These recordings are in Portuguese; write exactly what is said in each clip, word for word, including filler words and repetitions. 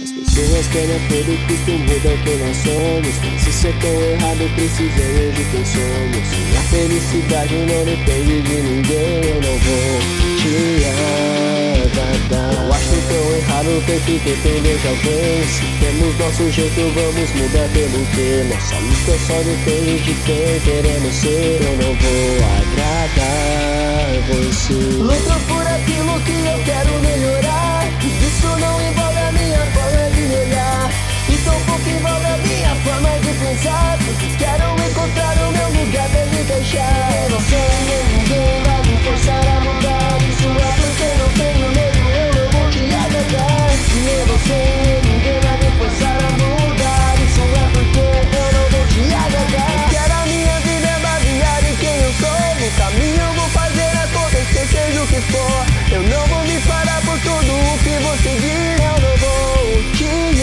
As pessoas querem a todo custo mudar quem nós somos. Se ser tão errado, precisam hoje quem somos. E a felicidade não depende de ninguém. Eu não vou te agradar. Eu acho tão errado ter que depender de alguém. Se temos nosso jeito, vamos mudar pelo quê? Nossa luta só depende de quem queremos ser. Eu não vou agradar você. Luto por aquilo que eu quero melhorar. Isso não envolve a minha forma de olhar, e tampouco envolve a minha forma de pensar. Quero encontrar o meu lugar pra me deixar. Nem você nem ninguém vai me forçar a mudar. Isso é porque não tenho medo, eu não vou te agradar. Nem você nem ninguém vai me forçar a mudar. Isso é porque eu não vou te agradar. Quero a minha vida é baseada em quem eu sou. No caminho eu vou fazer acontecer, seja o que for. Eu não vou me parar por tudo o que você diz. Eu não vou te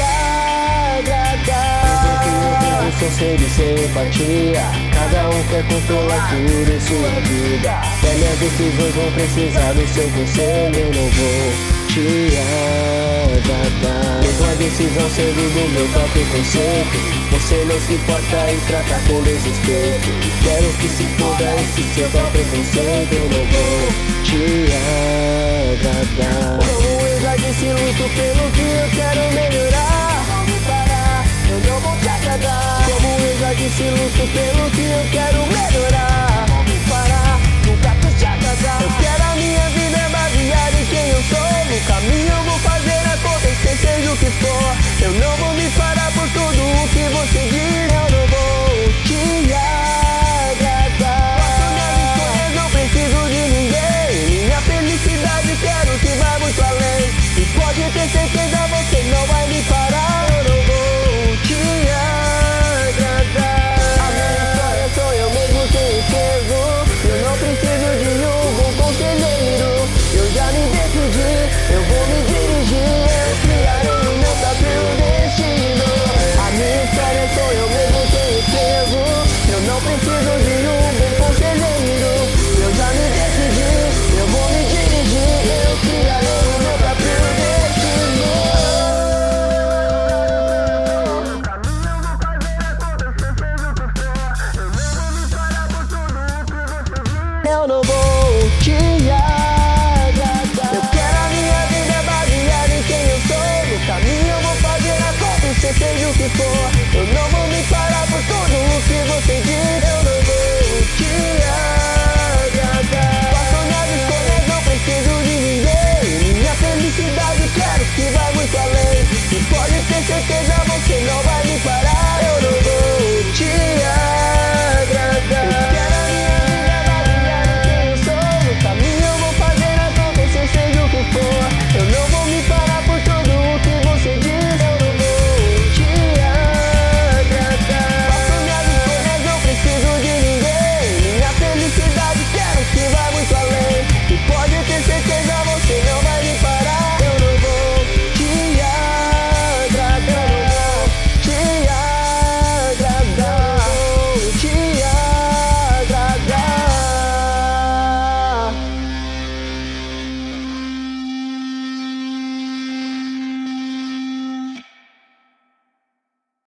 agradar. São seres sem empatia. Cada um quer controlar tudo em sua vida. E as minhas decisões vão precisar do seu conselho. Eu não vou te agradar. Mesmo a decisão sendo do meu próprio conceito, você não se importa em tratar com desrespeito. Quero que se foda esse seu próprio preconceito. Eu não vou te agradar. Como eu já disse, luto pelo que eu quero melhorar. Não me parar, eu não vou te agradar. Como eu já disse, luto pelo que eu quero melhorar.